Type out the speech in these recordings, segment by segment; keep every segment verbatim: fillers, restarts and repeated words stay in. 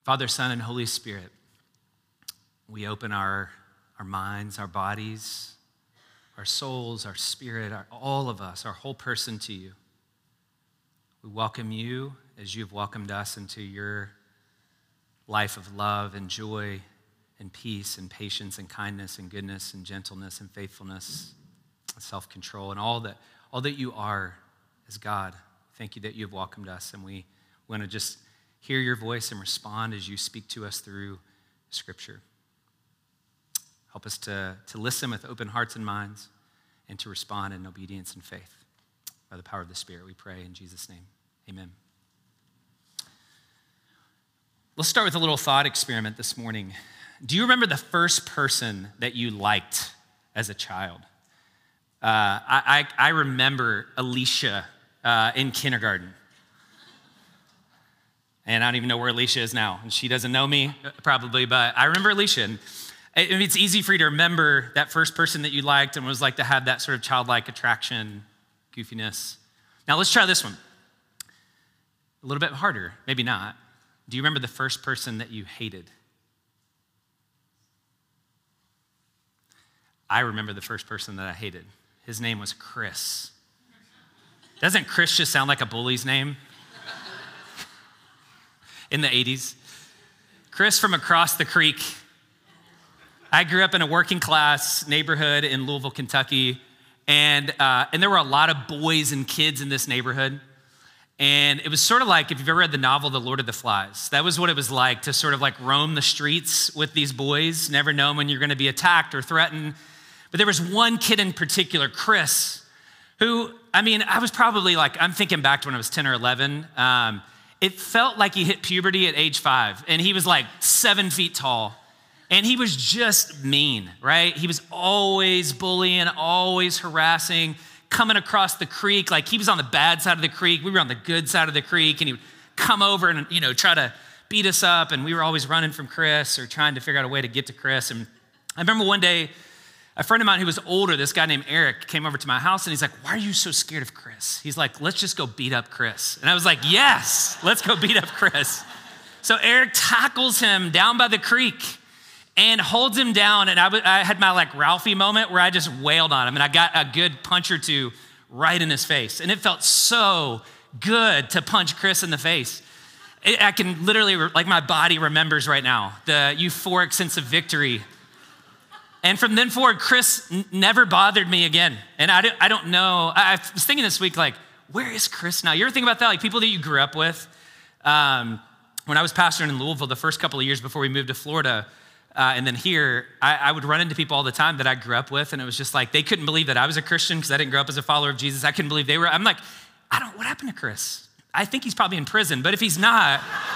Father, Son, and Holy Spirit, we open our, our minds, our bodies, our souls, our spirit, our, all of us, our whole person to you. We welcome you as you've welcomed us into your life of love and joy and peace and patience and kindness and goodness and gentleness and faithfulness and self-control and all that, all that you are as God. Thank you that you have welcomed us, and we want to just hear your voice and respond as you speak to us through Scripture. Help us to, to listen with open hearts and minds and to respond in obedience and faith. By the power of the Spirit, we pray in Jesus' name. Amen. Let's start with a little thought experiment this morning. Do you remember the first person that you liked as a child? Uh, I, I, I remember Alicia uh, in kindergarten. And I don't even know where Alicia is now. And she doesn't know me, probably, but I remember Alicia. And it's easy for you to remember that first person that you liked and was like to have that sort of childlike attraction, goofiness. Now let's try this one. A little bit harder, maybe not. Do you remember the first person that you hated? I remember the first person that I hated. His name was Chris. Doesn't Chris just sound like a bully's name? In the eighties. Chris from across the creek. I grew up in a working class neighborhood in Louisville, Kentucky, and uh, and there were a lot of boys and kids in this neighborhood. And it was sort of like, if you've ever read the novel, The Lord of the Flies, that was what it was like to sort of like roam the streets with these boys, never know when you're gonna be attacked or threatened. But there was one kid in particular, Chris, who, I mean, I was probably like, I'm thinking back to when I was ten or eleven, um, it felt like he hit puberty at age five, and he was like seven feet tall, and he was just mean, right? He was always bullying, always harassing, coming across the creek, like he was on the bad side of the creek, we were on the good side of the creek, and he would come over and, you know, try to beat us up, and we were always running from Chris or trying to figure out a way to get to Chris. And I remember one day, a friend of mine who was older, this guy named Eric, came over to my house and he's like, why are you so scared of Chris? He's like, let's just go beat up Chris. And I was like, yes, let's go beat up Chris. So Eric tackles him down by the creek and holds him down. And I, w- I had my like Ralphie moment where I just wailed on him and I got a good punch or two right in his face. And it felt so good to punch Chris in the face. It, I can literally, like my body remembers right now, the euphoric sense of victory. And from then forward, Chris n- never bothered me again. And I don't, I don't know, I, I was thinking this week, like, where is Chris now? You ever think about that? Like people that you grew up with? Um, when I was pastoring in Louisville the first couple of years before we moved to Florida, uh, and then here, I, I would run into people all the time that I grew up with, and it was just like, they couldn't believe that I was a Christian because I didn't grow up as a follower of Jesus. I couldn't believe they were, I'm like, I don't, what happened to Chris? I think he's probably in prison, but if he's not,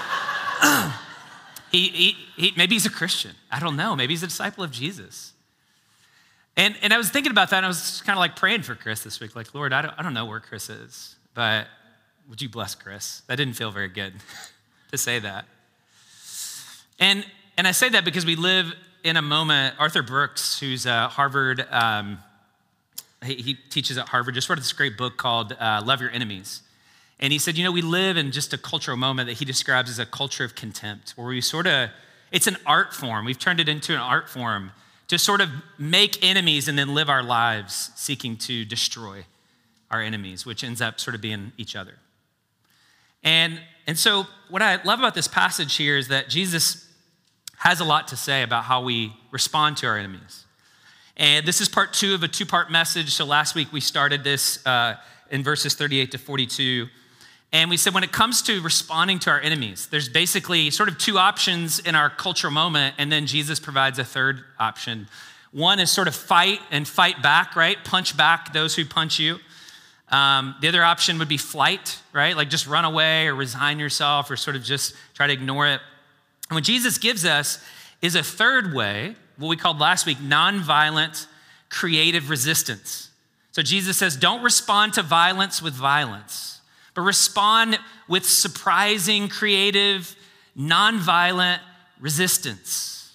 he, he, he, maybe he's a Christian. I don't know, maybe he's a disciple of Jesus. And, and I was thinking about that, and I was kind of like praying for Chris this week, like, Lord, I don't, I don't know where Chris is, but would you bless Chris? That didn't feel very good to say that. And, and I say that because we live in a moment, Arthur Brooks, who's a Harvard, um, he, he teaches at Harvard, just wrote this great book called uh, Love Your Enemies. And he said, you know, we live in just a cultural moment that he describes as a culture of contempt, where we sort of, it's an art form. We've turned it into an art form to sort of make enemies and then live our lives seeking to destroy our enemies, which ends up sort of being each other. And, and so what I love about this passage here is that Jesus has a lot to say about how we respond to our enemies. And this is part two of a two-part message. So last week we started this uh, in verses thirty-eight to forty-two. And we said when it comes to responding to our enemies, there's basically sort of two options in our cultural moment, and then Jesus provides a third option. One is sort of fight and fight back, right? Punch back those who punch you. Um, the other option would be flight, right? Like just run away or resign yourself or sort of just try to ignore it. And what Jesus gives us is a third way, what we called last week, nonviolent creative resistance. So Jesus says, don't respond to violence with violence, but respond with surprising, creative, nonviolent resistance.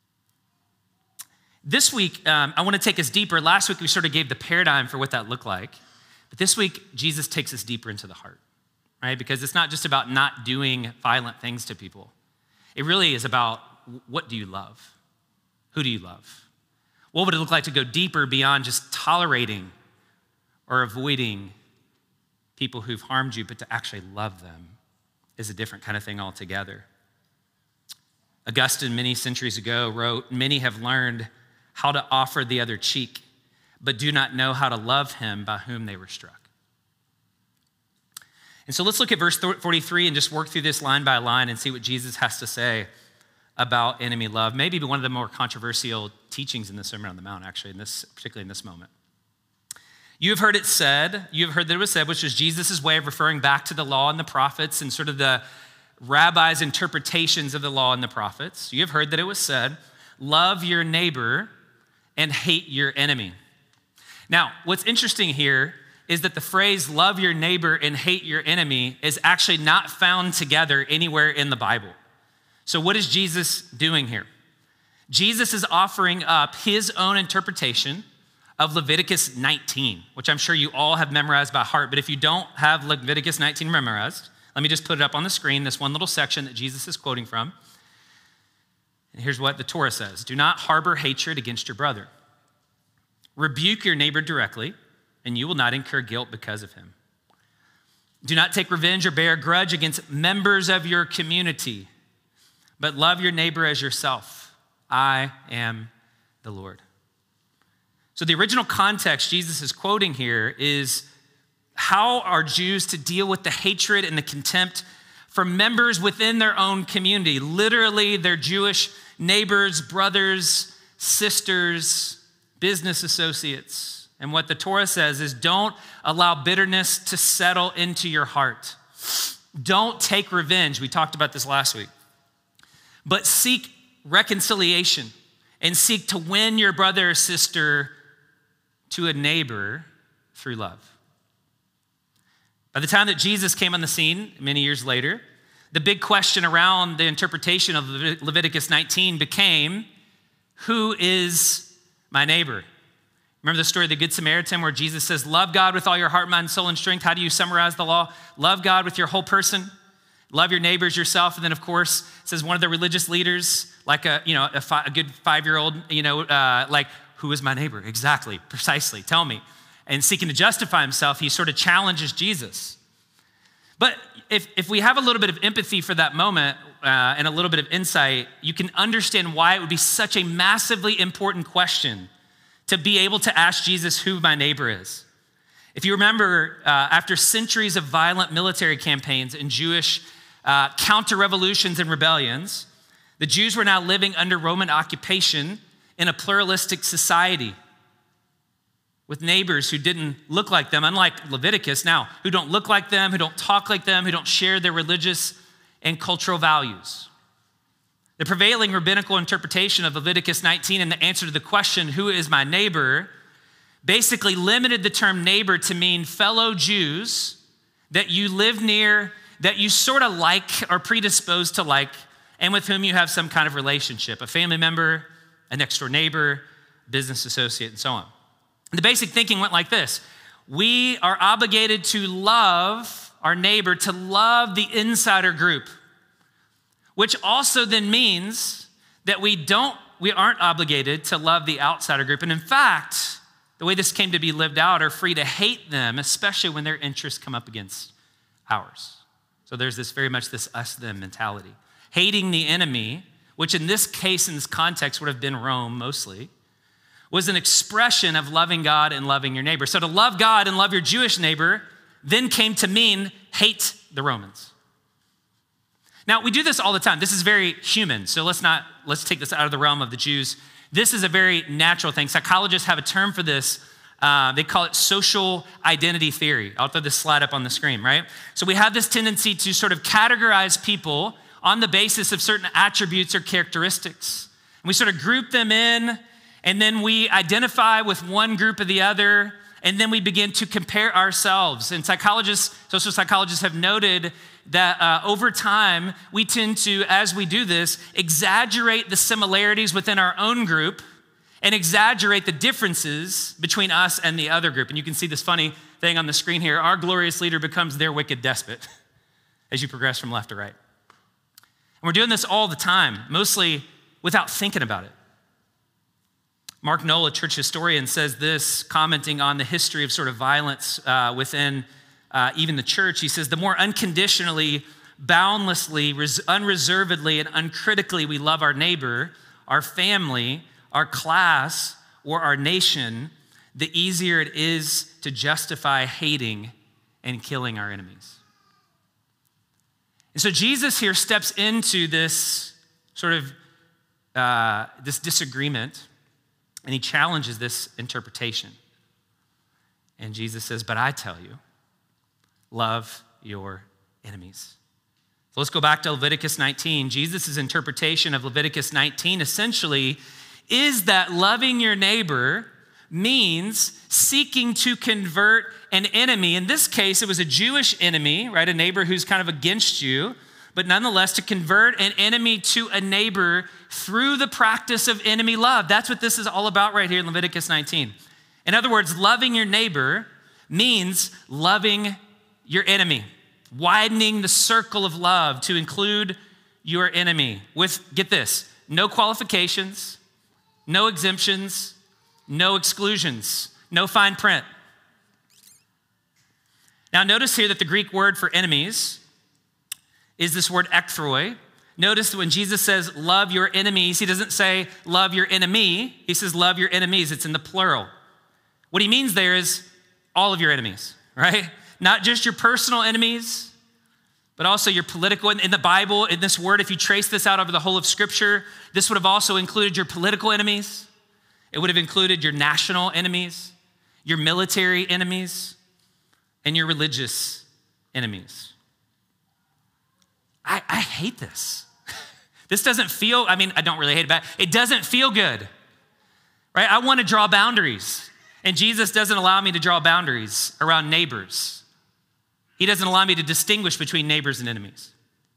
This week, um, I want to take us deeper. Last week, we sort of gave the paradigm for what that looked like. But this week, Jesus takes us deeper into the heart, right? Because it's not just about not doing violent things to people. It really is about, what do you love? Who do you love? What would it look like to go deeper beyond just tolerating or avoiding people who've harmed you, but to actually love them is a different kind of thing altogether. Augustine, many centuries ago, wrote, "Many have learned how to offer the other cheek, but do not know how to love him by whom they were struck." And so let's look at verse forty-three and just work through this line by line and see what Jesus has to say about enemy love. Maybe one of the more controversial teachings in the Sermon on the Mount, actually, in this, particularly in this moment. You have heard it said, you have heard that it was said, which was Jesus' way of referring back to the law and the prophets and sort of the rabbis' interpretations of the law and the prophets. You have heard that it was said, love your neighbor and hate your enemy. Now, what's interesting here is that the phrase love your neighbor and hate your enemy is actually not found together anywhere in the Bible. So what is Jesus doing here? Jesus is offering up his own interpretation of Leviticus nineteen, which I'm sure you all have memorized by heart. But if you don't have Leviticus nineteen memorized, let me just put it up on the screen, this one little section that Jesus is quoting from. And here's what the Torah says. Do not harbor hatred against your brother. Rebuke your neighbor directly, and you will not incur guilt because of him. Do not take revenge or bear a grudge against members of your community, but love your neighbor as yourself. I am the Lord. So the original context Jesus is quoting here is how are Jews to deal with the hatred and the contempt for members within their own community, literally their Jewish neighbors, brothers, sisters, business associates. And what the Torah says is don't allow bitterness to settle into your heart. Don't take revenge. We talked about this last week. But seek reconciliation and seek to win your brother or sister to a neighbor through love. By the time that Jesus came on the scene many years later, the big question around the interpretation of Leviticus nineteen became, who is my neighbor? Remember the story of the Good Samaritan where Jesus says, love God with all your heart, mind, soul, and strength. How do you summarize the law? Love God with your whole person. Love your neighbors, yourself. And then, of course, it says one of the religious leaders, like a, you know, a, fi- a good five-year-old, you know, uh, like, who is my neighbor? Exactly, precisely, tell me. And seeking to justify himself, he sort of challenges Jesus. But if, if we have a little bit of empathy for that moment uh, and a little bit of insight, you can understand why it would be such a massively important question to be able to ask Jesus who my neighbor is. If you remember, uh, after centuries of violent military campaigns and Jewish uh, counter-revolutions and rebellions, the Jews were now living under Roman occupation in a pluralistic society with neighbors who didn't look like them, unlike Leviticus now, who don't look like them, who don't talk like them, who don't share their religious and cultural values. The prevailing rabbinical interpretation of Leviticus nineteen and the answer to the question, who is my neighbor, basically limited the term neighbor to mean fellow Jews that you live near, that you sort of like or predisposed to like, and with whom you have some kind of relationship, a family member, a next door neighbor, business associate, and so on. And the basic thinking went like this. We are obligated to love our neighbor, to love the insider group, which also then means that we don't, we aren't obligated to love the outsider group. And in fact, the way this came to be lived out, are free to hate them, especially when their interests come up against ours. So there's this very much this us-them mentality. Hating the enemy, which in this case, in this context, would have been Rome mostly, was an expression of loving God and loving your neighbor. So to love God and love your Jewish neighbor then came to mean hate the Romans. Now, we do this all the time. This is very human. So let's not, let's take this out of the realm of the Jews. This is a very natural thing. Psychologists have a term for this. Uh, they call it social identity theory. I'll throw this slide up on the screen, right? So we have this tendency to sort of categorize people on the basis of certain attributes or characteristics. And we sort of group them in, and then we identify with one group or the other, and then we begin to compare ourselves. And psychologists, social psychologists have noted that uh, over time, we tend to, as we do this, exaggerate the similarities within our own group and exaggerate the differences between us and the other group. And you can see this funny thing on the screen here. Our glorious leader becomes their wicked despot as you progress from left to right. And we're doing this all the time, mostly without thinking about it. Mark Knoll, a church historian, says this, commenting on the history of sort of violence uh, within uh, even the church. He says, the more unconditionally, boundlessly, res- unreservedly, and uncritically we love our neighbor, our family, our class, or our nation, the easier it is to justify hating and killing our enemies. And so Jesus here steps into this sort of uh, this disagreement, and he challenges this interpretation. And Jesus says, but I tell you, love your enemies. So let's go back to Leviticus nineteen. Jesus' interpretation of Leviticus nineteen essentially is that loving your neighbor means seeking to convert an enemy. In this case, it was a Jewish enemy, right? A neighbor who's kind of against you, but nonetheless to convert an enemy to a neighbor through the practice of enemy love. That's what this is all about right here in Leviticus nineteen. In other words, loving your neighbor means loving your enemy, widening the circle of love to include your enemy with, get this, no qualifications, no exemptions, no exclusions, no fine print. Now notice here that the Greek word for enemies is this word ekthroi. Notice that when Jesus says love your enemies, he doesn't say love your enemy, he says love your enemies. It's in the plural. What he means there is all of your enemies, right? Not just your personal enemies, but also your political. In the Bible, in this word, if you trace this out over the whole of Scripture, this would have also included your political enemies. It would have included your national enemies, your military enemies, and your religious enemies. I, I hate this. This doesn't feel, I mean, I don't really hate it, but it doesn't feel good, right? I want to draw boundaries, and Jesus doesn't allow me to draw boundaries around neighbors. He doesn't allow me to distinguish between neighbors and enemies.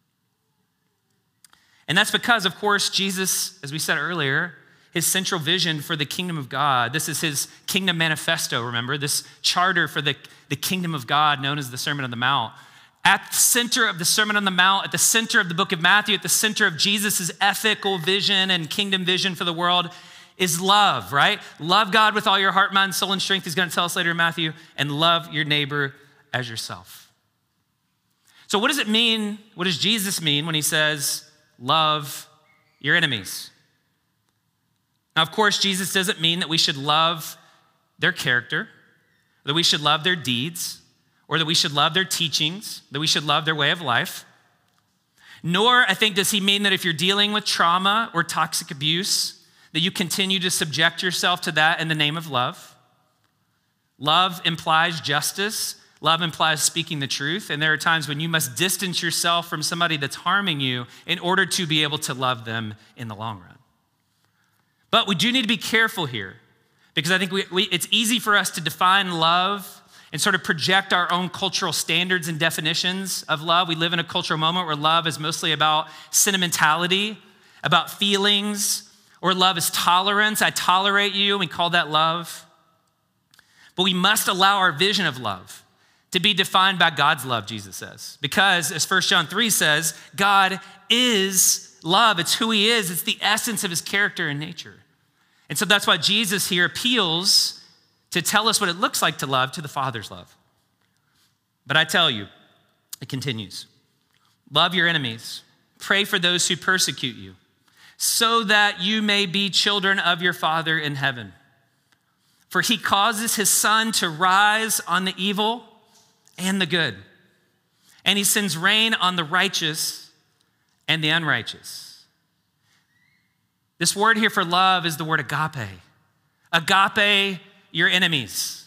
And that's because, of course, Jesus, as we said earlier, his central vision for the kingdom of God, this is his kingdom manifesto, remember? This charter for the, the kingdom of God known as the Sermon on the Mount. At the center of the Sermon on the Mount, at the center of the book of Matthew, at the center of Jesus' ethical vision and kingdom vision for the world is love, right? Love God with all your heart, mind, soul, and strength. He's going to tell us later in Matthew, and love your neighbor as yourself. So what does it mean? What does Jesus mean when he says, love your enemies? Now, of course, Jesus doesn't mean that we should love their character, that we should love their deeds, or that we should love their teachings, that we should love their way of life. Nor, I think, does he mean that if you're dealing with trauma or toxic abuse, that you continue to subject yourself to that in the name of love. Love implies justice. Love implies speaking the truth. And there are times when you must distance yourself from somebody that's harming you in order to be able to love them in the long run. But we do need to be careful here, because I think we, we, it's easy for us to define love and sort of project our own cultural standards and definitions of love. We live in a cultural moment where love is mostly about sentimentality, about feelings, or love is tolerance. I tolerate you, and we call that love. But we must allow our vision of love to be defined by God's love, Jesus says. Because, as First John three says, God is love. It's who he is. It's the essence of his character and nature. And so that's why Jesus here appeals to tell us what it looks like to love, to the Father's love. But I tell you, it continues, love your enemies, pray for those who persecute you, so that you may be children of your Father in heaven. For he causes his sun to rise on the evil and the good, and he sends rain on the righteous and the unrighteous. This word here for love is the word agape. Agape your enemies.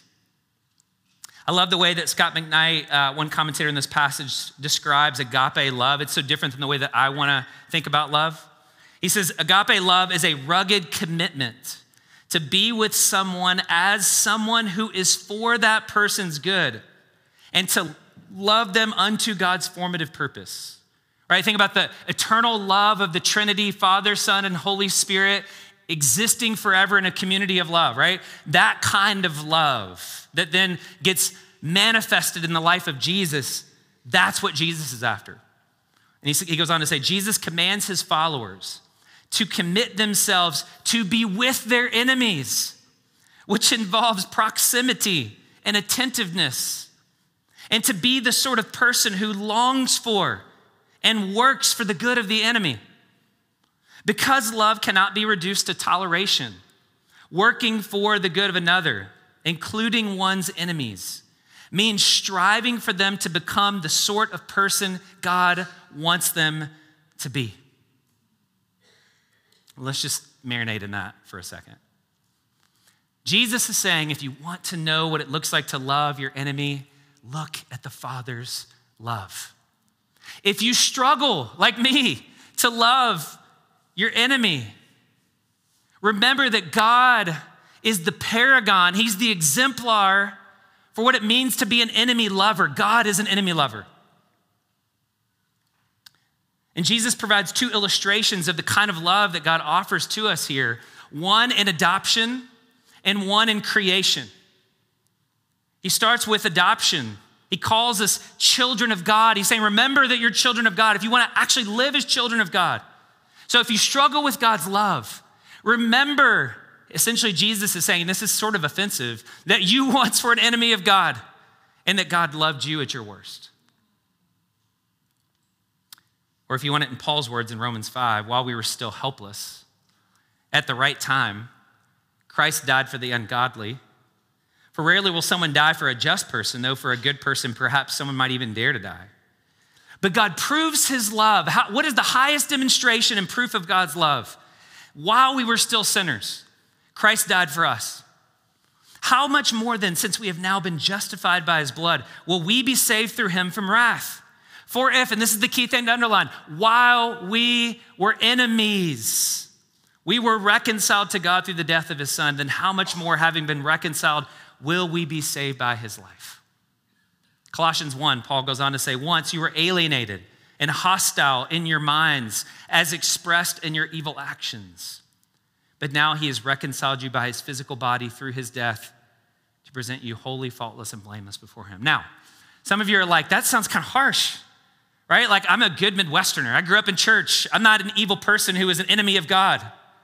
I love the way that Scott McKnight, uh, one commentator in this passage, describes agape love. It's so different than the way that I want to think about love. He says, agape love is a rugged commitment to be with someone as someone who is for that person's good and to love them unto God's formative purpose. Right? Think about the eternal love of the Trinity, Father, Son, and Holy Spirit existing forever in a community of love, right? That kind of love that then gets manifested in the life of Jesus, that's what Jesus is after. And he, he goes on to say, Jesus commands his followers to commit themselves to be with their enemies, which involves proximity and attentiveness, and to be the sort of person who longs for and works for the good of the enemy. Because love cannot be reduced to toleration, working for the good of another, including one's enemies, means striving for them to become the sort of person God wants them to be. Let's just marinate in that for a second. Jesus is saying, if you want to know what it looks like to love your enemy, look at the Father's love. If you struggle, like me, to love your enemy, remember that God is the paragon. He's the exemplar for what it means to be an enemy lover. God is an enemy lover. And Jesus provides two illustrations of the kind of love that God offers to us here. One in adoption and one in creation. He starts with adoption. He calls us children of God. He's saying, remember that you're children of God if you want to actually live as children of God. So if you struggle with God's love, remember, essentially Jesus is saying, this is sort of offensive, that you once were an enemy of God and that God loved you at your worst. Or if you want it in Paul's words in Romans five, while we were still helpless, at the right time, Christ died for the ungodly. For rarely will someone die for a just person, though for a good person, perhaps someone might even dare to die. But God proves his love. How, what is the highest demonstration and proof of God's love? While we were still sinners, Christ died for us. How much more then, since we have now been justified by his blood, will we be saved through him from wrath? For if, and this is the key thing to underline, while we were enemies, we were reconciled to God through the death of his son, then how much more, having been reconciled, will we be saved by his life? Colossians one, Paul goes on to say, once you were alienated and hostile in your minds as expressed in your evil actions. But now he has reconciled you by his physical body through his death to present you holy, faultless, and blameless before him. Now, some of you are like, that sounds kind of harsh, right? Like, I'm a good Midwesterner. I grew up in church. I'm not an evil person who is an enemy of God.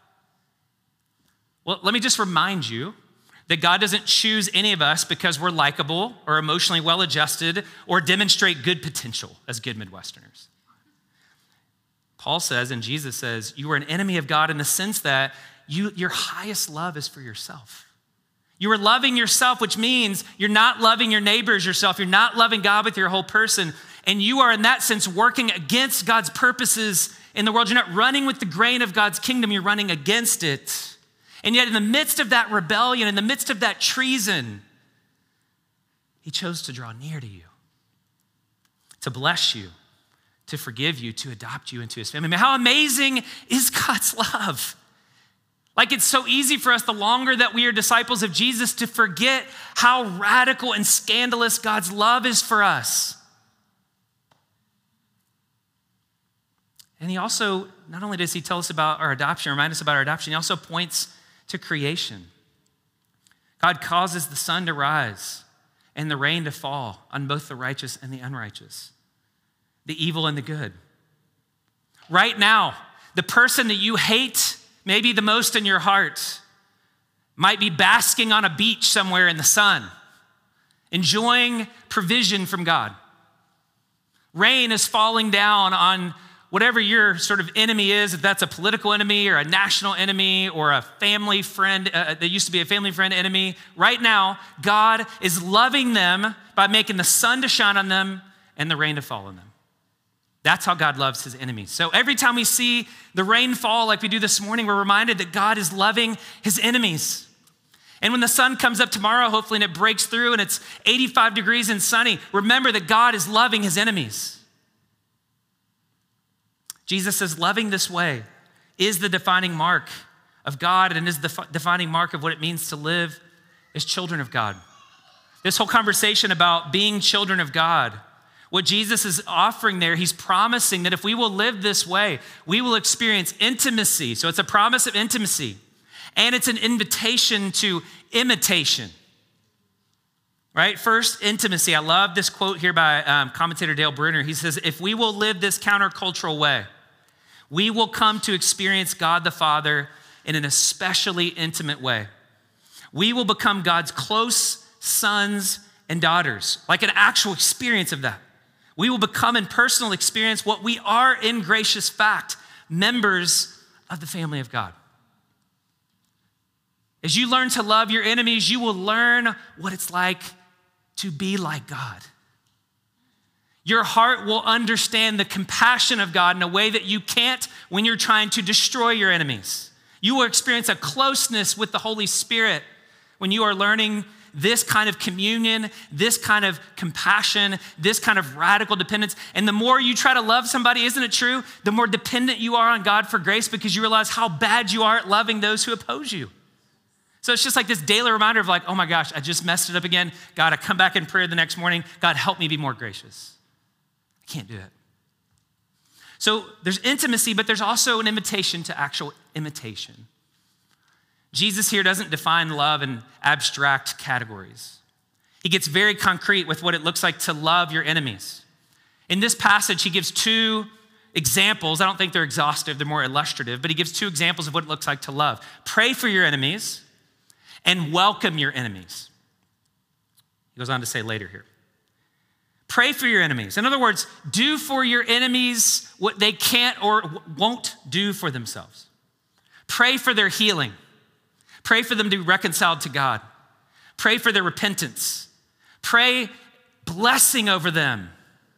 Well, let me just remind you that God doesn't choose any of us because we're likable or emotionally well-adjusted or demonstrate good potential as good Midwesterners. Paul says, and Jesus says, you are an enemy of God in the sense that you, your highest love is for yourself. You are loving yourself, which means you're not loving your neighbors yourself. You're not loving God with your whole person. And you are, in that sense, working against God's purposes in the world. You're not running with the grain of God's kingdom. You're running against it. And yet in the midst of that rebellion, in the midst of that treason, he chose to draw near to you, to bless you, to forgive you, to adopt you into his family. I mean, how amazing is God's love? Like, it's so easy for us, the longer that we are disciples of Jesus, to forget how radical and scandalous God's love is for us. And he also, not only does he tell us about our adoption, remind us about our adoption, he also points to creation. God causes the sun to rise and the rain to fall on both the righteous and the unrighteous, the evil and the good. Right now, the person that you hate maybe the most in your heart might be basking on a beach somewhere in the sun, enjoying provision from God. Rain is falling down on whatever your sort of enemy is, if that's a political enemy or a national enemy or a family friend, uh, that used to be a family friend enemy, right now, God is loving them by making the sun to shine on them and the rain to fall on them. That's how God loves his enemies. So every time we see the rain fall like we do this morning, we're reminded that God is loving his enemies. And when the sun comes up tomorrow, hopefully, and it breaks through and it's eighty-five degrees and sunny, remember that God is loving his enemies. Jesus says loving this way is the defining mark of God and is the defining mark of what it means to live as children of God. This whole conversation about being children of God, what Jesus is offering there, he's promising that if we will live this way, we will experience intimacy. So it's a promise of intimacy, and it's an invitation to imitation. right? First, intimacy. I love this quote here by um, commentator Dale Bruner. He says, if we will live this countercultural way, we will come to experience God the Father in an especially intimate way. We will become God's close sons and daughters, like an actual experience of that. We will become in personal experience what we are in gracious fact, members of the family of God. As you learn to love your enemies, you will learn what it's like to be like God. Your heart will understand the compassion of God in a way that you can't when you're trying to destroy your enemies. You will experience a closeness with the Holy Spirit when you are learning this kind of communion, this kind of compassion, this kind of radical dependence. And the more you try to love somebody, isn't it true? The more dependent you are on God for grace because you realize how bad you are at loving those who oppose you. So it's just like this daily reminder of like, oh my gosh, I just messed it up again. God, I come back in prayer the next morning. God, help me be more gracious. I can't do it. So there's intimacy, but there's also an invitation to actual imitation. Jesus here doesn't define love in abstract categories. He gets very concrete with what it looks like to love your enemies. In this passage, he gives two examples. I don't think they're exhaustive, they're more illustrative, but he gives two examples of what it looks like to love. Pray for your enemies and welcome your enemies. He goes on to say later here. Pray for your enemies. In other words, do for your enemies what they can't or won't do for themselves. Pray for their healing. Pray for them to be reconciled to God. Pray for their repentance. Pray blessing over them.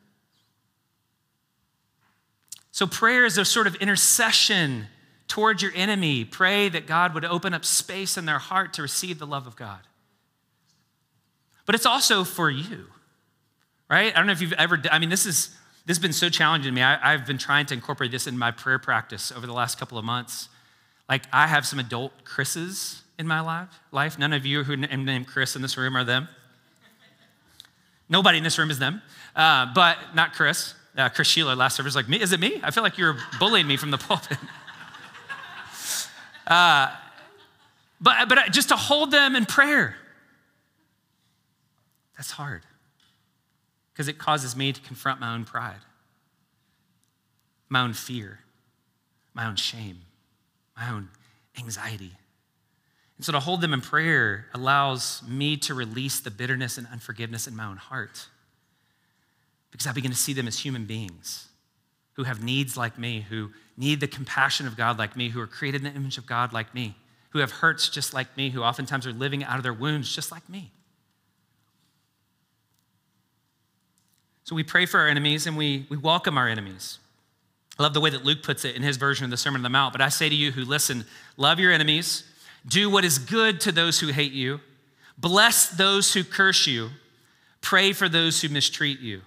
So prayer is a sort of intercession towards your enemy. Pray that God would open up space in their heart to receive the love of God. But it's also for you, right? I don't know if you've ever, I mean, this is, this has been so challenging to me. I, I've been trying to incorporate this in my prayer practice over the last couple of months. Like I have some adult Chris's in my life. life. None of you who are named Chris in this room are them. Nobody in this room is them, uh, but not Chris. Uh, Chris Sheila last service was like, me? Is it me? I feel like you're bullying me from the pulpit. uh, but, but just to hold them in prayer, that's hard because it causes me to confront my own pride, my own fear, my own shame, my own anxiety. And so to hold them in prayer allows me to release the bitterness and unforgiveness in my own heart because I begin to see them as human beings who have needs like me, who need the compassion of God like me, who are created in the image of God like me, who have hurts just like me, who oftentimes are living out of their wounds just like me. So we pray for our enemies and we, we welcome our enemies. I love the way that Luke puts it in his version of the Sermon on the Mount. But I say to you who listen, love your enemies, do what is good to those who hate you, bless those who curse you, pray for those who mistreat you.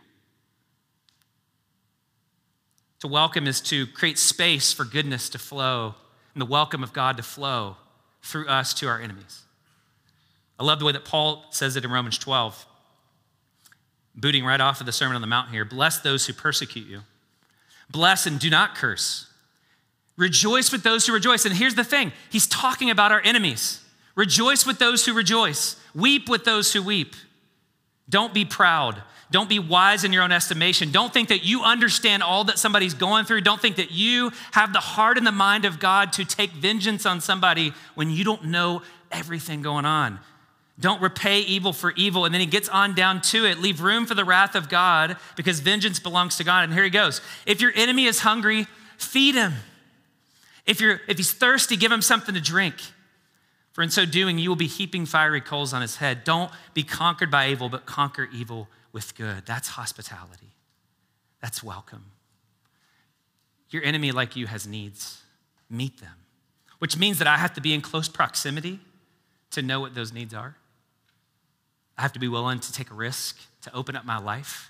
To welcome is to create space for goodness to flow and the welcome of God to flow through us to our enemies. I love the way that Paul says it in Romans twelve, booting right off of the Sermon on the Mount here. Bless those who persecute you. Bless and do not curse. Rejoice with those who rejoice. And here's the thing. He's talking about our enemies. Rejoice with those who rejoice. Weep with those who weep. Don't be proud. Don't be wise in your own estimation. Don't think that you understand all that somebody's going through. Don't think that you have the heart and the mind of God to take vengeance on somebody when you don't know everything going on. Don't repay evil for evil. And then he gets on down to it. Leave room for the wrath of God because vengeance belongs to God. And here he goes. If your enemy is hungry, feed him. If you're, if he's thirsty, give him something to drink. For in so doing, you will be heaping fiery coals on his head. Don't be conquered by evil, but conquer evil with good. That's hospitality. That's welcome. Your enemy like you has needs. Meet them. Which means that I have to be in close proximity to know what those needs are. I have to be willing to take a risk, to open up my life.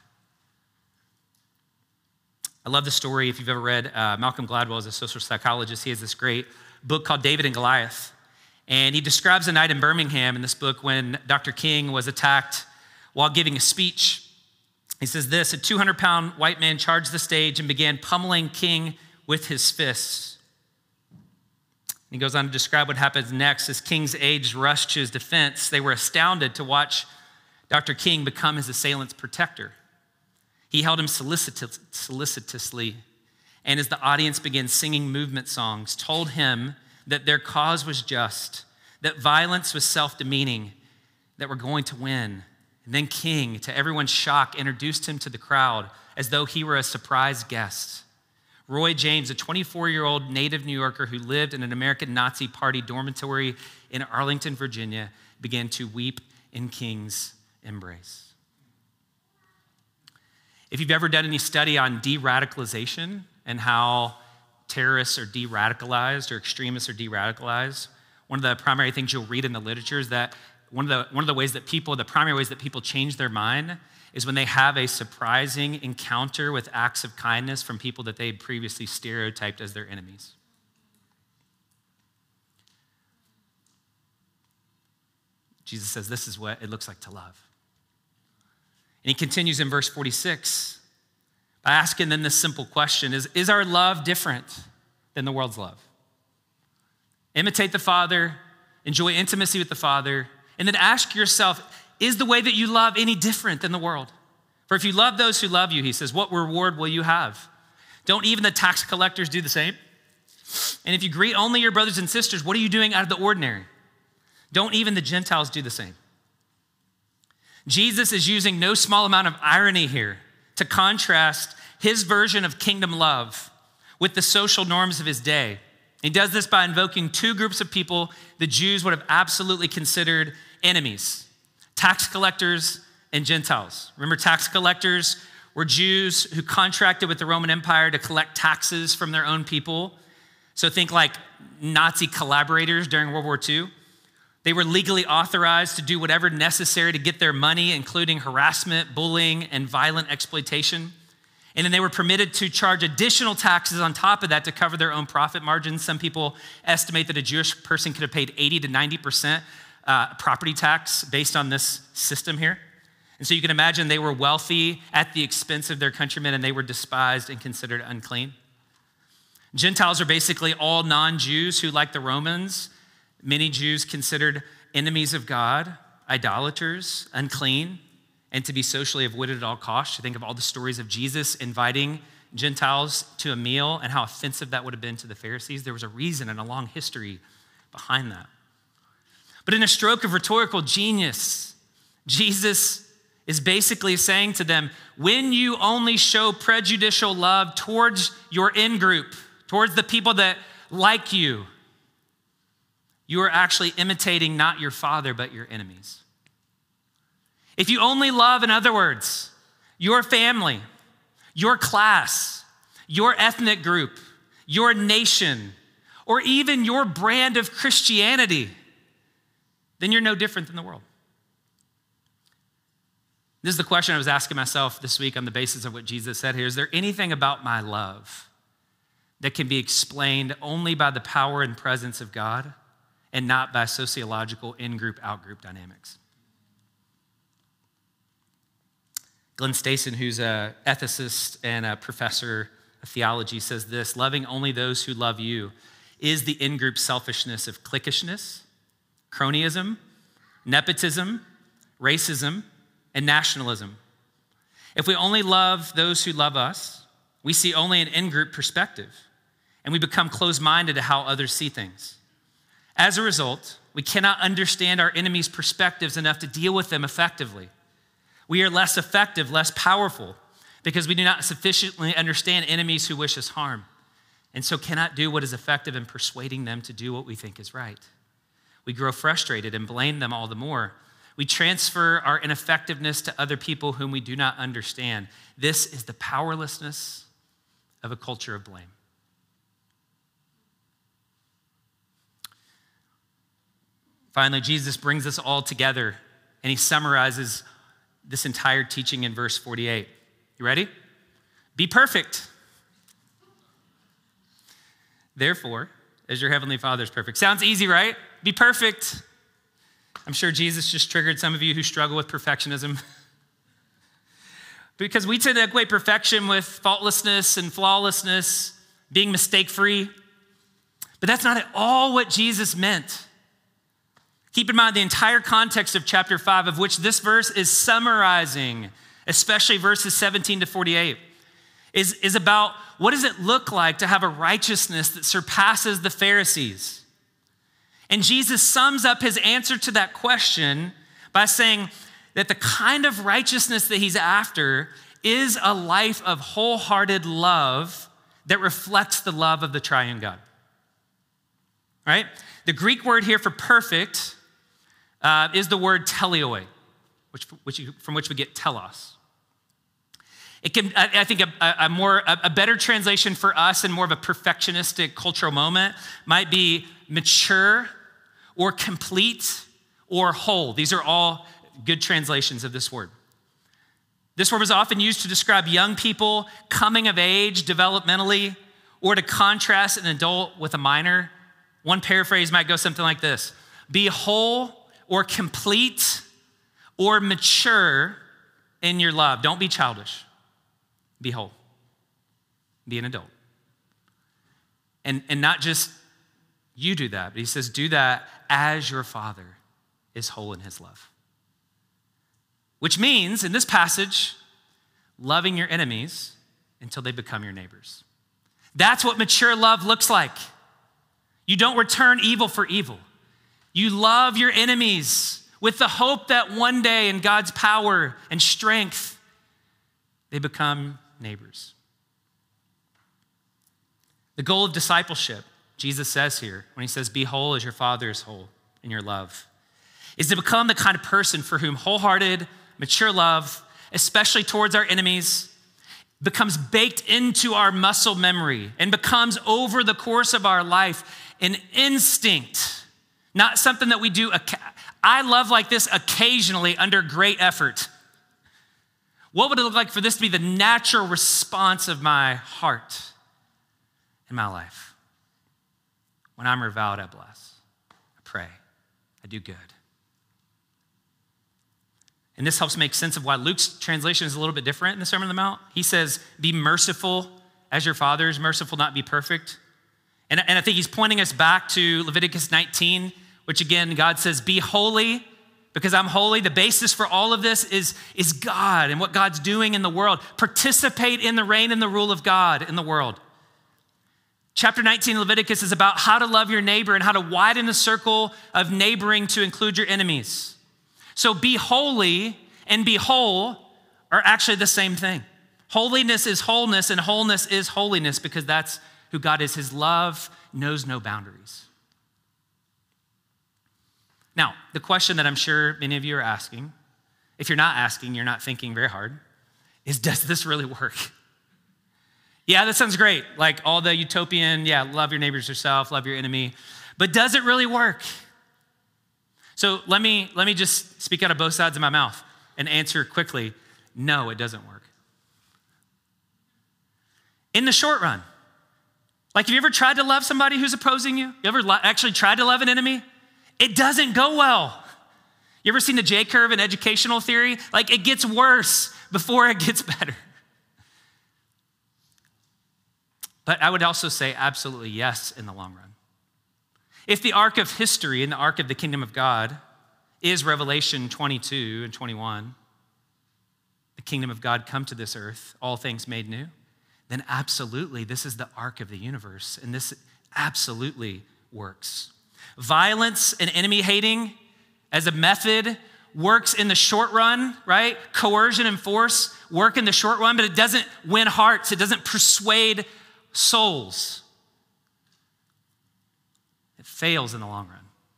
I love the story. If you've ever read uh, Malcolm Gladwell is a social psychologist, he has this great book called David and Goliath. And he describes a night in Birmingham in this book when Doctor King was attacked while giving a speech. He says this, a two hundred pound white man charged the stage and began pummeling King with his fists. He goes on to describe what happens next. As King's aides rushed to his defense, they were astounded to watch Doctor King become his assailant's protector. He held him solicitous, solicitously, and as the audience began singing movement songs, told him that their cause was just, that violence was self-demeaning, that we're going to win. And then King, to everyone's shock, introduced him to the crowd as though he were a surprise guest. Roy James, a twenty-four-year-old native New Yorker who lived in an American Nazi Party dormitory in Arlington, Virginia, began to weep in King's embrace. If you've ever done any study on de-radicalization and how terrorists are de-radicalized or extremists are de-radicalized, one of the primary things you'll read in the literature is that one of the, one of the ways that people, the primary ways that people change their mind is when they have a surprising encounter with acts of kindness from people that they had previously stereotyped as their enemies. Jesus says this is what it looks like to love. And he continues in verse forty-six by asking them this simple question, is, is our love different than the world's love? Imitate the Father, enjoy intimacy with the Father, and then ask yourself, is the way that you love any different than the world? For if you love those who love you, he says, what reward will you have? Don't even the tax collectors do the same? And if you greet only your brothers and sisters, what are you doing out of the ordinary? Don't even the Gentiles do the same? Jesus is using no small amount of irony here to contrast his version of kingdom love with the social norms of his day. He does this by invoking two groups of people the Jews would have absolutely considered enemies: tax collectors and Gentiles. Remember, tax collectors were Jews who contracted with the Roman Empire to collect taxes from their own people. So think like Nazi collaborators during World War Two. They were legally authorized to do whatever necessary to get their money, including harassment, bullying, and violent exploitation. And then they were permitted to charge additional taxes on top of that to cover their own profit margins. Some people estimate that a Jewish person could have paid eighty to ninety percent uh, property tax based on this system here. And so you can imagine they were wealthy at the expense of their countrymen, and they were despised and considered unclean. Gentiles are basically all non-Jews who, like the Romans, many Jews considered enemies of God, idolaters, unclean, and to be socially avoided at all costs. You think of all the stories of Jesus inviting Gentiles to a meal and how offensive that would have been to the Pharisees. There was a reason and a long history behind that. But in a stroke of rhetorical genius, Jesus is basically saying to them, when you only show prejudicial love towards your in-group, towards the people that like you, you are actually imitating not your Father, but your enemies. If you only love, in other words, your family, your class, your ethnic group, your nation, or even your brand of Christianity, then you're no different than the world. This is the question I was asking myself this week on the basis of what Jesus said here. Is there anything about my love that can be explained only by the power and presence of God and not by sociological in-group, out-group dynamics? Glenn Stason, who's an ethicist and a professor of theology, says this: loving only those who love you is the in-group selfishness of cliquishness, cronyism, nepotism, racism, and nationalism. If we only love those who love us, we see only an in-group perspective, and we become closed-minded to how others see things. As a result, we cannot understand our enemies' perspectives enough to deal with them effectively. We are less effective, less powerful, because we do not sufficiently understand enemies who wish us harm, and so cannot do what is effective in persuading them to do what we think is right. We grow frustrated and blame them all the more. We transfer our ineffectiveness to other people whom we do not understand. This is the powerlessness of a culture of blame. Finally, Jesus brings us all together, and he summarizes this entire teaching in verse forty-eight. You ready? Be perfect. Therefore, as your heavenly Father is perfect. Sounds easy, right? Be perfect. I'm sure Jesus just triggered some of you who struggle with perfectionism. Because we tend to equate perfection with faultlessness and flawlessness, being mistake-free. But that's not at all what Jesus meant. Keep in mind the entire context of chapter five, of which this verse is summarizing, especially verses seventeen to forty-eight, is, is about what does it look like to have a righteousness that surpasses the Pharisees? And Jesus sums up his answer to that question by saying that the kind of righteousness that he's after is a life of wholehearted love that reflects the love of the triune God. Right? The Greek word here for perfect uh, is the word teleoi, which, which you, from which we get telos. It can, I, I think, a, a more a, a better translation for us and more of a perfectionistic cultural moment might be mature or complete or whole. These are all good translations of this word. This word was often used to describe young people coming of age developmentally, or to contrast an adult with a minor. One paraphrase might go something like this: be whole or complete or mature in your love. Don't be childish. Be whole. Be an adult. And, and not just you do that, but he says, do that as your Father is whole in his love. Which means, in this passage, loving your enemies until they become your neighbors. That's what mature love looks like. You don't return evil for evil. You love your enemies with the hope that one day in God's power and strength, they become neighbors. The goal of discipleship, Jesus says here, when he says, be whole as your Father is whole in your love, is to become the kind of person for whom wholehearted, mature love, especially towards our enemies, becomes baked into our muscle memory and becomes over the course of our life an instinct, not something that we do. I love like this occasionally under great effort. What would it look like for this to be the natural response of my heart in my life? When I'm reviled, I bless. I pray. I do good. And this helps make sense of why Luke's translation is a little bit different in the Sermon on the Mount. He says, be merciful as your Father is merciful, not be perfect. And, and I think he's pointing us back to Leviticus nineteen, which again, God says, be holy because I'm holy. The basis for all of this is, is God and what God's doing in the world. Participate in the reign and the rule of God in the world. Chapter nineteen Leviticus is about how to love your neighbor and how to widen the circle of neighboring to include your enemies. So be holy and be whole are actually the same thing. Holiness is wholeness and wholeness is holiness because that's who God is. His love knows no boundaries. Now, the question that I'm sure many of you are asking, if you're not asking, you're not thinking very hard, is does this really work? Yeah, that sounds great. Like all the utopian, yeah, love your neighbors yourself, love your enemy. But does it really work? So let me, let me just speak out of both sides of my mouth and answer quickly. No, it doesn't work. In the short run, like have you ever tried to love somebody who's opposing you? You ever lo- actually tried to love an enemy? It doesn't go well. You ever seen the J-curve in educational theory? Like it gets worse before it gets better. But I would also say absolutely yes in the long run. If the arc of history and the arc of the kingdom of God is Revelation twenty-two and twenty-one, the kingdom of God come to this earth, all things made new, then absolutely this is the arc of the universe, and this absolutely works. Violence and enemy hating as a method works in the short run, right? Coercion and force work in the short run, but it doesn't win hearts. It doesn't persuade souls. It fails in the long run.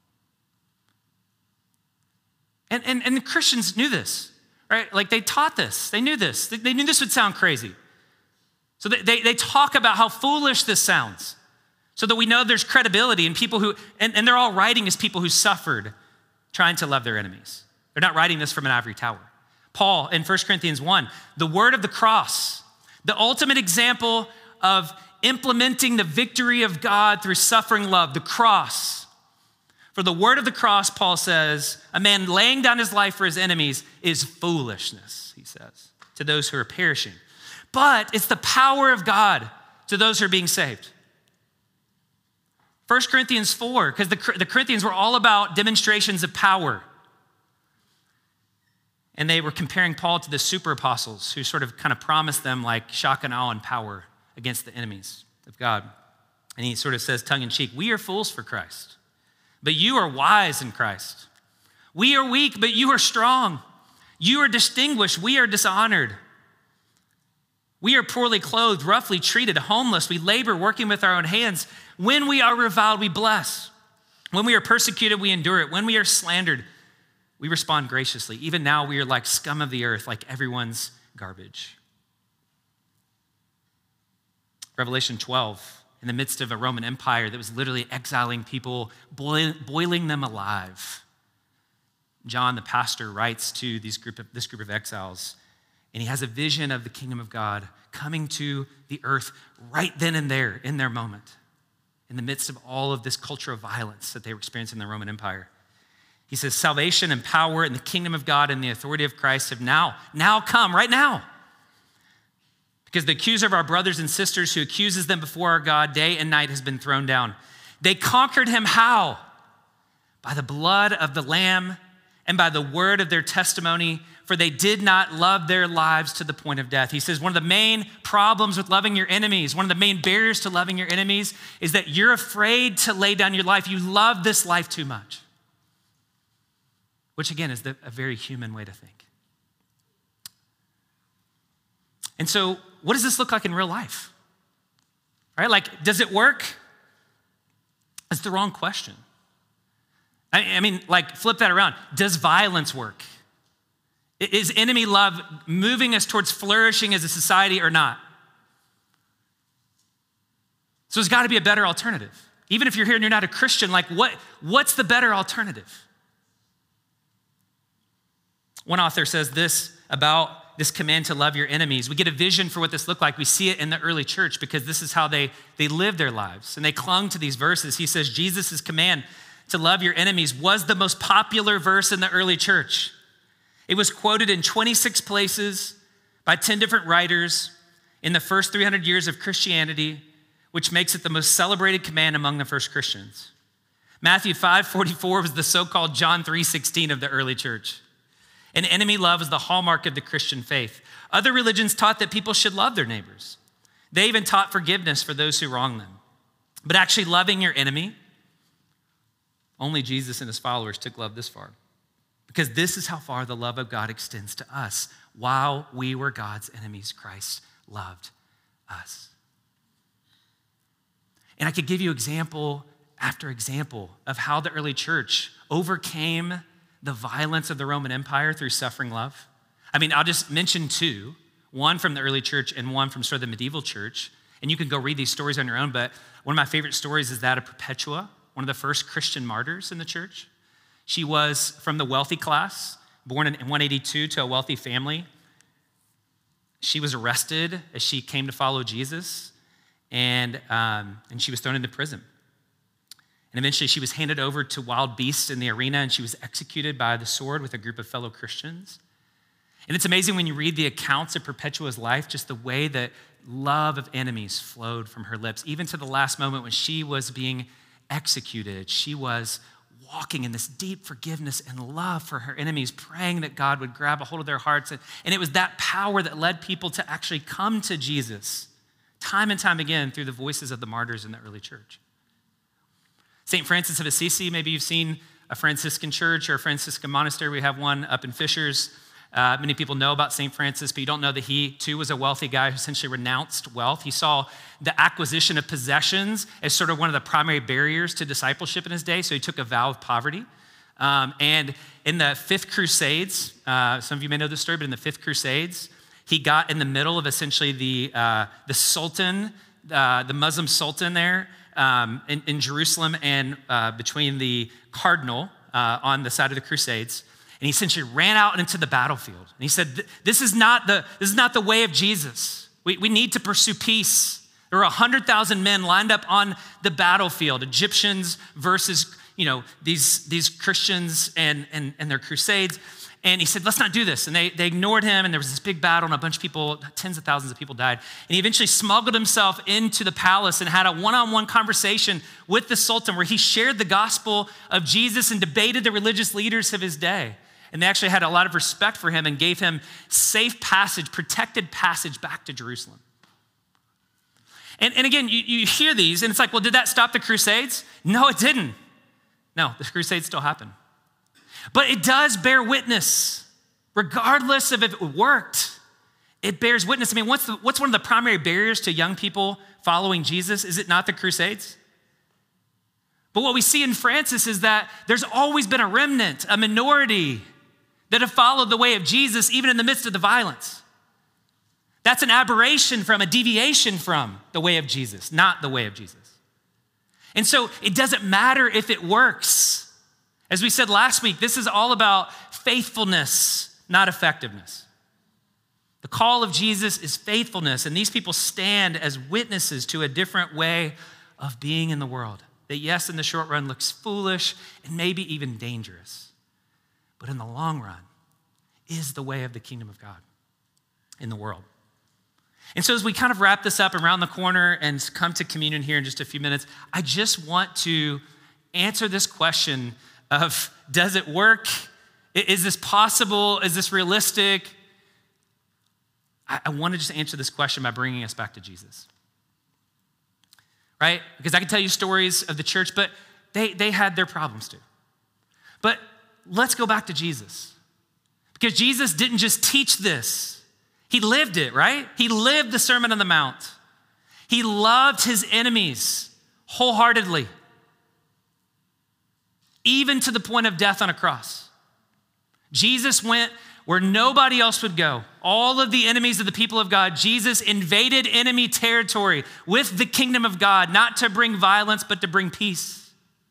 And, and, and the Christians knew this, right? Like they taught this. They knew this. They, they knew this would sound crazy. So they, they, they talk about how foolish this sounds so that we know there's credibility in people who, and, and they're all writing as people who suffered trying to love their enemies. They're not writing this from an ivory tower. Paul in First Corinthians one, the word of the cross, the ultimate example of implementing the victory of God through suffering love, the cross. For the word of the cross, Paul says, a man laying down his life for his enemies is foolishness, he says, to those who are perishing. But it's the power of God to those who are being saved. First Corinthians four, because the, the Corinthians were all about demonstrations of power. And they were comparing Paul to the super apostles who sort of kind of promised them like shock and awe and power against the enemies of God. And he sort of says tongue in cheek, we are fools for Christ, but you are wise in Christ. We are weak, but you are strong. You are distinguished, we are dishonored. We are poorly clothed, roughly treated, homeless. We labor, working with our own hands. When we are reviled, we bless. When we are persecuted, we endure it. When we are slandered, we respond graciously. Even now, we are like scum of the earth, like everyone's garbage. Revelation twelve, in the midst of a Roman Empire that was literally exiling people, boil, boiling them alive. John, the pastor, writes to these group of, this group of exiles, and he has a vision of the kingdom of God coming to the earth right then and there in their moment, in the midst of all of this culture of violence that they were experiencing in the Roman Empire. He says, salvation and power and the kingdom of God and the authority of Christ have now, now come, right now. Because the accuser of our brothers and sisters who accuses them before our God day and night has been thrown down. They conquered him how? By the blood of the Lamb and by the word of their testimony, for they did not love their lives to the point of death. He says one of the main problems with loving your enemies, one of the main barriers to loving your enemies is that you're afraid to lay down your life. You love this life too much, which again is the, a very human way to think. And so what does this look like in real life? Right? Like, does it work? That's the wrong question. I mean, like, flip that around. Does violence work? Is enemy love moving us towards flourishing as a society or not? So there's got to be a better alternative. Even if you're here and you're not a Christian, like, what, what's the better alternative? One author says this about this command to love your enemies. We get a vision for what this looked like. We see it in the early church because this is how they, they lived their lives. And they clung to these verses. He says, Jesus' command to love your enemies was the most popular verse in the early church. It was quoted in twenty-six places by ten different writers in the first three hundred years of Christianity, which makes it the most celebrated command among the first Christians. Matthew five forty-four was the so-called John three sixteen of the early church. And enemy love is the hallmark of the Christian faith. Other religions taught that people should love their neighbors. They even taught forgiveness for those who wrong them. But actually loving your enemy, only Jesus and his followers took love this far. Because this is how far the love of God extends to us. While we were God's enemies, Christ loved us. And I could give you example after example of how the early church overcame the violence of the Roman Empire through suffering love. I mean, I'll just mention two, one from the early church and one from sort of the medieval church. And you can go read these stories on your own, but one of my favorite stories is that of Perpetua, one of the first Christian martyrs in the church. She was from the wealthy class, born in one eighty-two to a wealthy family. She was arrested as she came to follow Jesus, and, um, and she was thrown into prison. And eventually she was handed over to wild beasts in the arena, and she was executed by the sword with a group of fellow Christians. And it's amazing when you read the accounts of Perpetua's life, just the way that love of enemies flowed from her lips. Even to the last moment when she was being executed, she was walking in this deep forgiveness and love for her enemies, praying that God would grab a hold of their hearts. And it was that power that led people to actually come to Jesus time and time again through the voices of the martyrs in the early church. Saint Francis of Assisi, maybe you've seen a Franciscan church or a Franciscan monastery. We have one up in Fishers. Uh, many people know about Saint Francis, but you don't know that he too was a wealthy guy who essentially renounced wealth. He saw the acquisition of possessions as sort of one of the primary barriers to discipleship in his day, so he took a vow of poverty. Um, and in the Fifth Crusades, uh, some of you may know this story, but in the Fifth Crusades, he got in the middle of essentially the, uh, the Sultan, uh, the Muslim Sultan there um, in, in Jerusalem, and uh, between the cardinal uh, on the side of the Crusades. And he essentially ran out into the battlefield. And he said, this is not the, this is not the way of Jesus. We, we need to pursue peace. There were one hundred thousand men lined up on the battlefield, Egyptians versus, you know, these, these Christians and, and, and their crusades. And he said, let's not do this. And they, they ignored him, and there was this big battle, and a bunch of people, tens of thousands of people died. And he eventually smuggled himself into the palace and had a one-on-one conversation with the Sultan where he shared the gospel of Jesus and debated the religious leaders of his day. And they actually had a lot of respect for him and gave him safe passage, protected passage back to Jerusalem. And, and again, you, you hear these, and it's like, well, did that stop the Crusades? No, it didn't. No, the Crusades still happen. But it does bear witness, regardless of if it worked. It bears witness. I mean, what's, the, what's one of the primary barriers to young people following Jesus? Is it not the Crusades? But what we see in Francis is that there's always been a remnant, a minority that have followed the way of Jesus, even in the midst of the violence. That's an aberration from, a deviation from the way of Jesus, not the way of Jesus. And so it doesn't matter if it works. As we said last week, this is all about faithfulness, not effectiveness. The call of Jesus is faithfulness, and these people stand as witnesses to a different way of being in the world. That yes, in the short run looks foolish and maybe even dangerous, but in the long run is the way of the kingdom of God in the world. And so as we kind of wrap this up around the corner and come to communion here in just a few minutes, I just want to answer this question of, does it work? Is this possible? Is this realistic? I, I want to just answer this question by bringing us back to Jesus, right? Because I can tell you stories of the church, but they, they had their problems too. But let's go back to Jesus, because Jesus didn't just teach this. He lived it, right? He lived the Sermon on the Mount. He loved his enemies wholeheartedly, even to the point of death on a cross. Jesus went where nobody else would go. All of the enemies of the people of God, Jesus invaded enemy territory with the kingdom of God, not to bring violence, but to bring peace.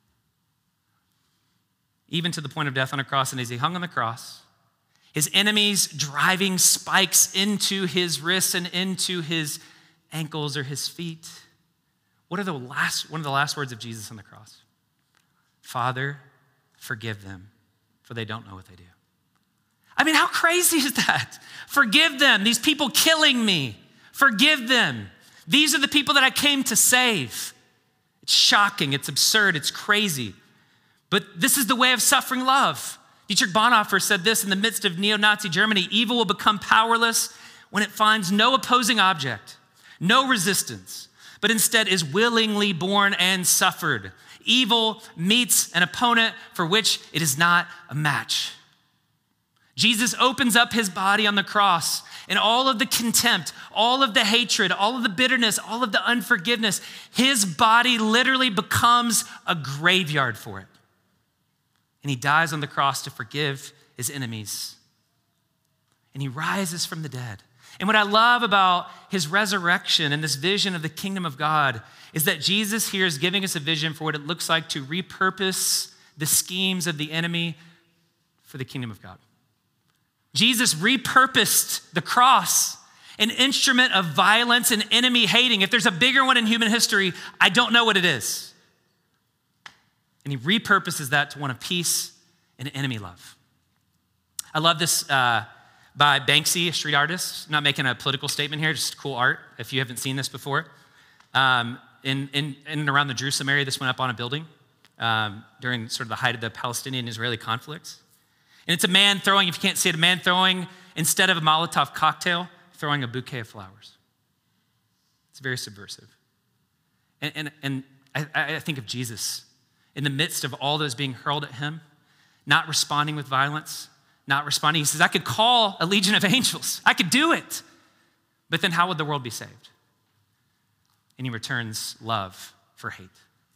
Even to the point of death on a cross. And as he hung on the cross, his enemies driving spikes into his wrists and into his ankles or his feet. What are the last, one of the last words of Jesus on the cross? Father, forgive them, for they don't know what they do. I mean, how crazy is that? Forgive them, these people killing me. Forgive them. These are the people that I came to save. It's shocking, it's absurd, it's crazy. But this is the way of suffering love. Dietrich Bonhoeffer said this in the midst of neo-Nazi Germany: evil will become powerless when it finds no opposing object, no resistance, but instead is willingly born and suffered. Evil meets an opponent for which it is not a match. Jesus opens up his body on the cross, and all of the contempt, all of the hatred, all of the bitterness, all of the unforgiveness, his body literally becomes a graveyard for it. And he dies on the cross to forgive his enemies. And he rises from the dead. And what I love about his resurrection and this vision of the kingdom of God is that Jesus here is giving us a vision for what it looks like to repurpose the schemes of the enemy for the kingdom of God. Jesus repurposed the cross, an instrument of violence and enemy hating. If there's a bigger one in human history, I don't know what it is. And he repurposes that to one of peace and enemy love. I love this uh, by Banksy, a street artist. I'm not making a political statement here, just cool art if you haven't seen this before. Um, in, in, in and around the Jerusalem area, this went up on a building um, during sort of the height of the Palestinian-Israeli conflicts. And it's a man throwing, if you can't see it, a man throwing, instead of a Molotov cocktail, throwing a bouquet of flowers. It's very subversive. And, and, and I, I think of Jesus in the midst of all those being hurled at him, not responding with violence, not responding. He says, I could call a legion of angels. I could do it. But then how would the world be saved? And he returns love for hate.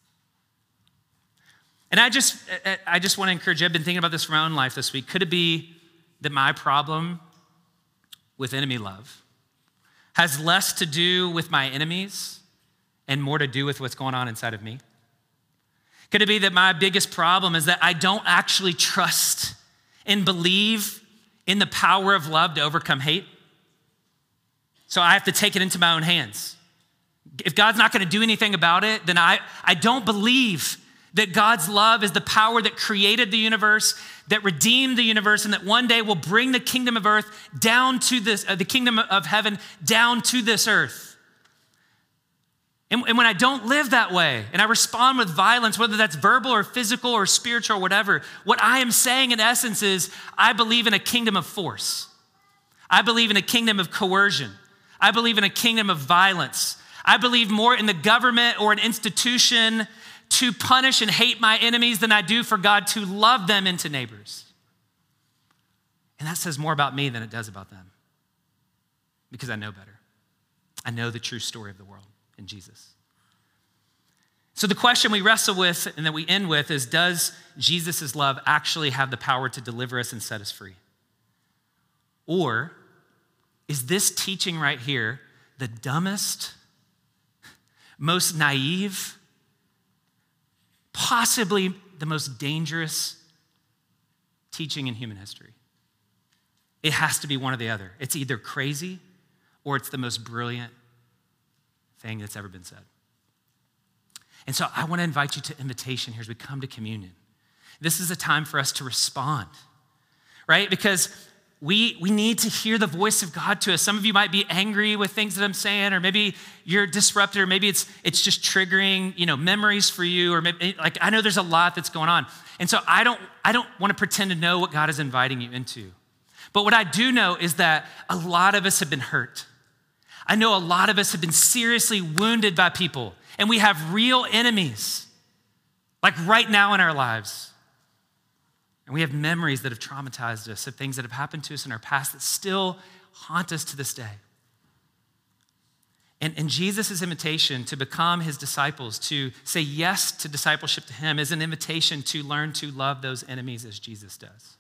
And I just, I just want to encourage you, I've been thinking about this for my own life this week. Could it be that my problem with enemy love has less to do with my enemies and more to do with what's going on inside of me? Could it be that my biggest problem is that I don't actually trust and believe in the power of love to overcome hate? So I have to take it into my own hands. If God's not going to do anything about it, then I, I don't believe that God's love is the power that created the universe, that redeemed the universe, and that one day will bring the kingdom of earth down to this, uh, the kingdom of heaven down to this earth. And, and when I don't live that way, and I respond with violence, whether that's verbal or physical or spiritual or whatever, what I am saying in essence is I believe in a kingdom of force. I believe in a kingdom of coercion. I believe in a kingdom of violence. I believe more in the government or an institution to punish and hate my enemies than I do for God to love them into neighbors. And that says more about me than it does about them, because I know better. I know the true story of the world in Jesus. So the question we wrestle with and that we end with is, does Jesus' love actually have the power to deliver us and set us free? Or is this teaching right here the dumbest, most naive, possibly the most dangerous teaching in human history? It has to be one or the other. It's either crazy or it's the most brilliant thing that's ever been said. And so I want to invite you to invitation here as we come to communion. This is a time for us to respond, right? Because we, we need to hear the voice of God to us. Some of you might be angry with things that I'm saying, or maybe you're disrupted, or maybe it's it's just triggering, you know, memories for you, or maybe, like, I know there's a lot that's going on. And so I don't, I don't want to pretend to know what God is inviting you into. But what I do know is that a lot of us have been hurt. I know a lot of us have been seriously wounded by people, and we have real enemies, like right now in our lives. And we have memories that have traumatized us, of things that have happened to us in our past that still haunt us to this day. And, and Jesus' invitation to become his disciples, to say yes to discipleship to him, is an invitation to learn to love those enemies as Jesus does.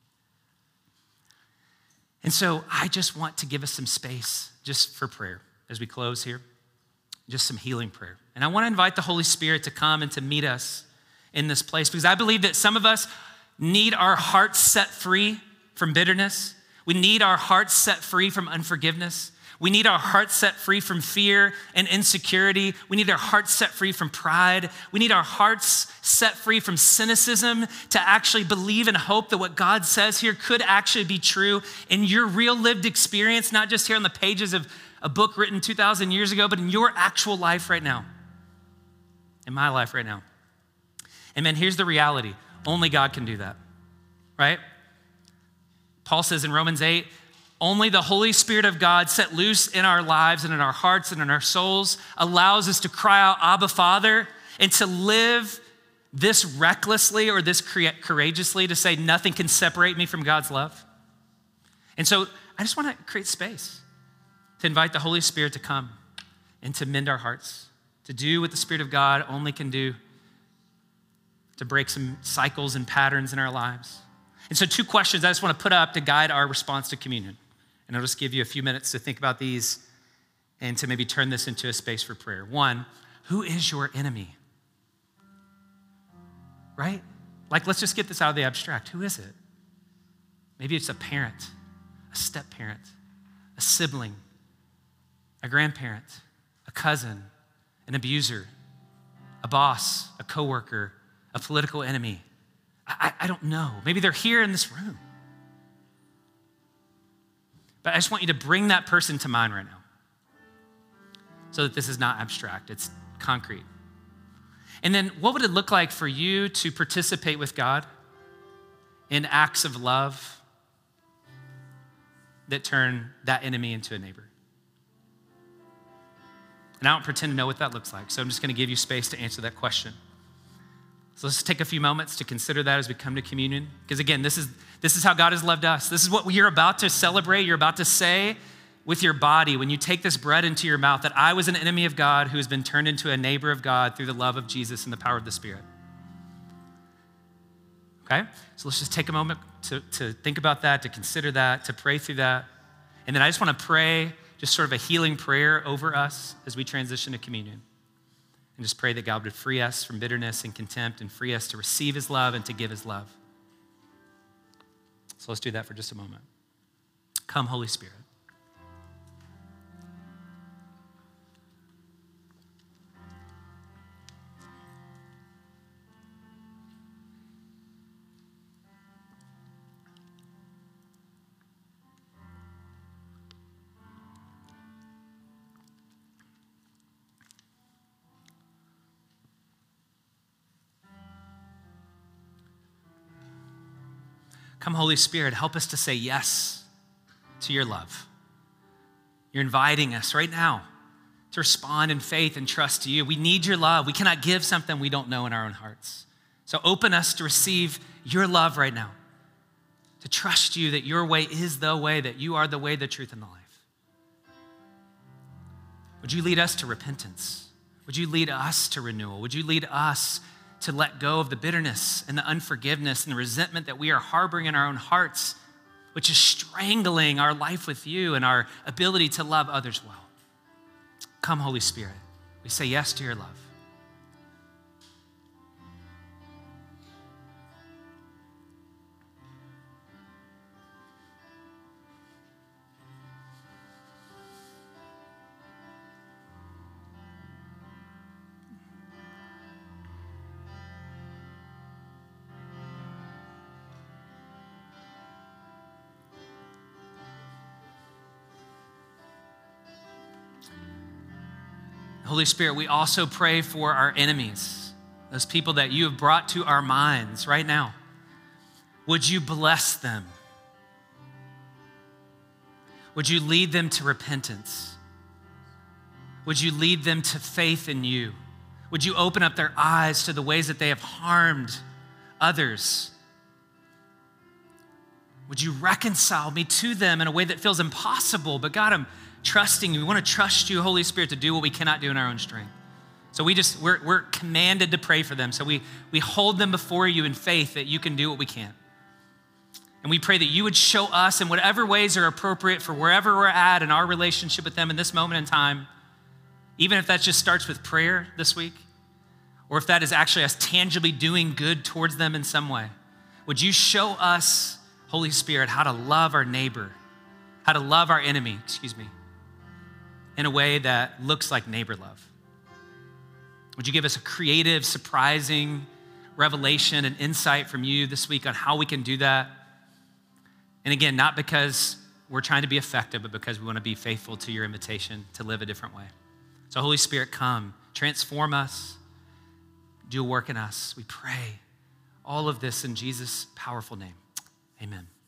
And so I just want to give us some space just for prayer as we close here, just some healing prayer. And I want to invite the Holy Spirit to come and to meet us in this place, because I believe that some of us need our hearts set free from bitterness. We need our hearts set free from unforgiveness. We need our hearts set free from fear and insecurity. We need our hearts set free from pride. We need our hearts set free from cynicism to actually believe and hope that what God says here could actually be true in your real lived experience, not just here on the pages of a book written two thousand years ago, but in your actual life right now, in my life right now. And man, here's the reality. Only God can do that, right? Paul says in Romans eight, only the Holy Spirit of God set loose in our lives and in our hearts and in our souls allows us to cry out, Abba, Father, and to live this recklessly or this courageously, to say nothing can separate me from God's love. And so I just want to create space to invite the Holy Spirit to come and to mend our hearts, to do what the Spirit of God only can do, to break some cycles and patterns in our lives. And so two questions I just want to put up to guide our response to communion. And I'll just give you a few minutes to think about these and to maybe turn this into a space for prayer. One, who is your enemy? Right? Like, let's just get this out of the abstract. Who is it? Maybe it's a parent, a step-parent, a sibling, a grandparent, a cousin, an abuser, a boss, a coworker, a political enemy. I, I don't know. Maybe they're here in this room. But I just want you to bring that person to mind right now so that this is not abstract, it's concrete. And then what would it look like for you to participate with God in acts of love that turn that enemy into a neighbor? And I don't pretend to know what that looks like, so I'm just going to give you space to answer that question. So let's take a few moments to consider that as we come to communion. Because again, this is, this is how God has loved us. This is what you're about to celebrate. You're about to say with your body when you take this bread into your mouth that I was an enemy of God who has been turned into a neighbor of God through the love of Jesus and the power of the Spirit. Okay? So let's just take a moment to, to think about that, to consider that, to pray through that. And then I just want to pray just sort of a healing prayer over us as we transition to communion. And just pray that God would free us from bitterness and contempt and free us to receive his love and to give his love. So let's do that for just a moment. Come, Holy Spirit. Come, Holy Spirit, help us to say yes to your love. You're inviting us right now to respond in faith and trust to you. We need your love. We cannot give something we don't know in our own hearts. So open us to receive your love right now, to trust you that your way is the way, that you are the way, the truth, and the life. Would you lead us to repentance? Would you lead us to renewal? Would you lead us to let go of the bitterness and the unforgiveness and the resentment that we are harboring in our own hearts, which is strangling our life with you and our ability to love others well? Come, Holy Spirit. We say yes to your love. Holy Spirit, we also pray for our enemies, those people that you have brought to our minds right now. Would you bless them? Would you lead them to repentance? Would you lead them to faith in you? Would you open up their eyes to the ways that they have harmed others? Would you reconcile me to them in a way that feels impossible? But God, I'm trusting you. We want to trust you, Holy Spirit, to do what we cannot do in our own strength. So we just, we're, we're commanded to pray for them. So we, we hold them before you in faith that you can do what we can't. And we pray that you would show us in whatever ways are appropriate for wherever we're at in our relationship with them in this moment in time, even if that just starts with prayer this week, or if that is actually us tangibly doing good towards them in some way. Would you show us, Holy Spirit, how to love our neighbor, how to love our enemy, excuse me, in a way that looks like neighbor love? Would you give us a creative, surprising revelation and insight from you this week on how we can do that? And again, not because we're trying to be effective, but because we want to be faithful to your invitation to live a different way. So Holy Spirit, come, transform us, do a work in us. We pray all of this in Jesus' powerful name. Amen.